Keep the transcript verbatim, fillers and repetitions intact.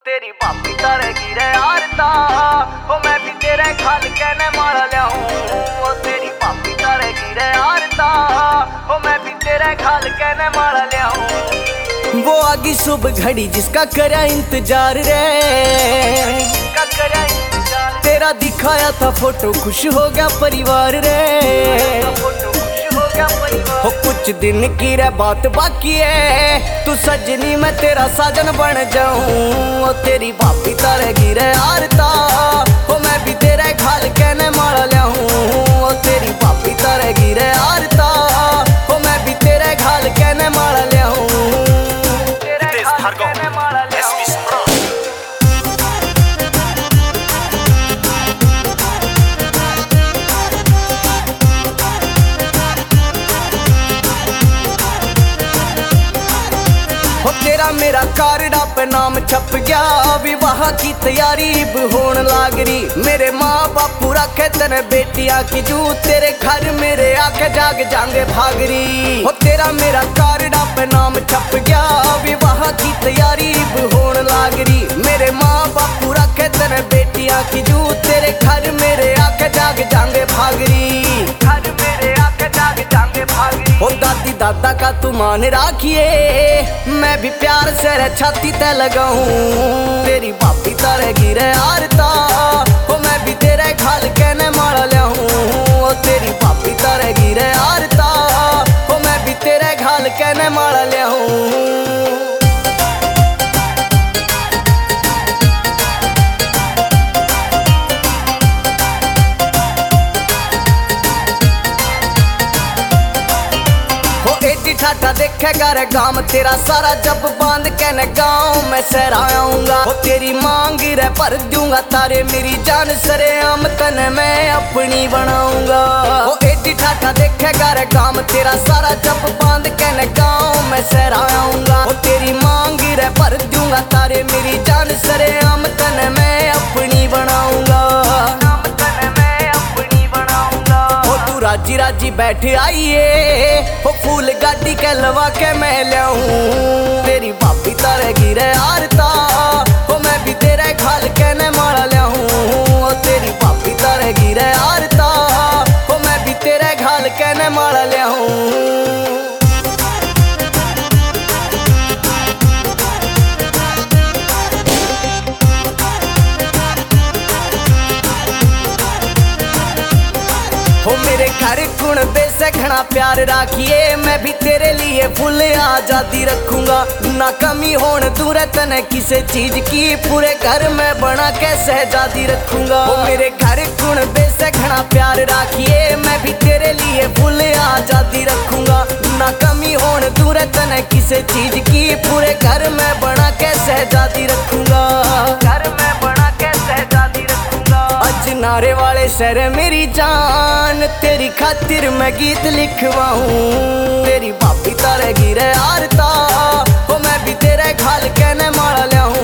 तेरी भाभी तारेगी रे यारता हो मैं भी तेरे खाल कहने मारा लियाऊं। ओ तेरी भाभी तारेगी रे यारता हो मैं भी तेरे खाल कहने मारा लियाऊं। वो आगी सुबह घड़ी जिसका करा इंतजार रे, जिसका करा इंतजार तेरा दिखाया था फोटो खुश हो गया परिवार रे। फोटो खुश हो गया परिवार हो कुछ दिन की रे बात बाकी है, तू सजनी मैं तेरा साजन बन जाऊं। ओ तेरी भाभी तारेगी रे यारता हो मैं भी तेरे खाल कहने मारा लियाऊं। ओ तेरी भाभी तारेगी रे यारता हो मैं भी तेरे खाल कहने मारा लियाऊं। तेरे खाल कहने मारा लियाऊं। तेरा मेरा कार्डा पे नाम छप गया, विवाह की तैयारी अब होन लाग रही। मेरे माँ बापू रखे तने बेटियां की जू, तेरे घर मेरे आके जाग जांगे भाग रही। हो तेरा मेरा कार्डा पे नाम छप गया, विवाह की तैयारी अब होन लाग रही। मेरे माँ बापू रखे तने बेटियां की जू, तेरे घर मेरे आके जाग जांगे भाग रही। घर मेरे आके जाग जांगे भाग रही। ओ दादी दादा का तू मान राखिए, मैं भी प्यार से रे छाती ते लगाऊं। तेरी भाभी तारेगी रे यारता हो मैं भी तेरे खाल कहने मारा लियाऊं। ओ तेरी भाभी तारेगी रे यारता हो मैं भी तेरे खाल कहने मारा लियाऊं। ठाठा देखेगा रे गाम तेरा सारा, जब बांध के न गाँव में सहराऊंगा। वो तेरी मांग रे भर दूंगा तारे, मेरी जान सरे आम तने मैं अपनी बनाऊंगा। वो एडी ठाठा देखेगा रे गाम तेरा सारा, जब बांध के न गाँव में सहराऊंगा। वो तेरी मांग रे भर दूंगा तारे, मेरी जान सरे आम तने मैं अपनी बनाऊंगा। राजी राजी बैठ आइए हो फूल गाड़ी के लवा के मैं लियाऊं। तेरी भाभी तारेगी रे यारता हो मैं भी तेरे खाल कहने मारा लियाऊं। ओ तेरी भाभी तारेगी रे यारता हो मैं भी तेरे खाल कहने मारा लियाऊं। हो मेरे घर गुण बेसखना प्यार राखिए, मैं भी तेरे लिए फुल आजादी रखूंगा। ना कमी होने दूर तने किसी चीज की, पूरे घर में बना के सहजादी रखूंगा। हो मेरे घर गुण बेसखना प्यार राखिए, मैं भी तेरे लिए फुल आजादी रखूंगा। ना कमी होने दूर तने किसी चीज की, पूरे घर में बना के सहजादी रखूंगा। घर में बना के सहजादी रखूंगा। अज नारे वाले शहर मेरी जान, तेरी खातिर मैं गीत लिखवाऊं। तेरी भाभी तारेगी रे यारता हो मैं भी तेरे खाल कहने मारा लियाऊं।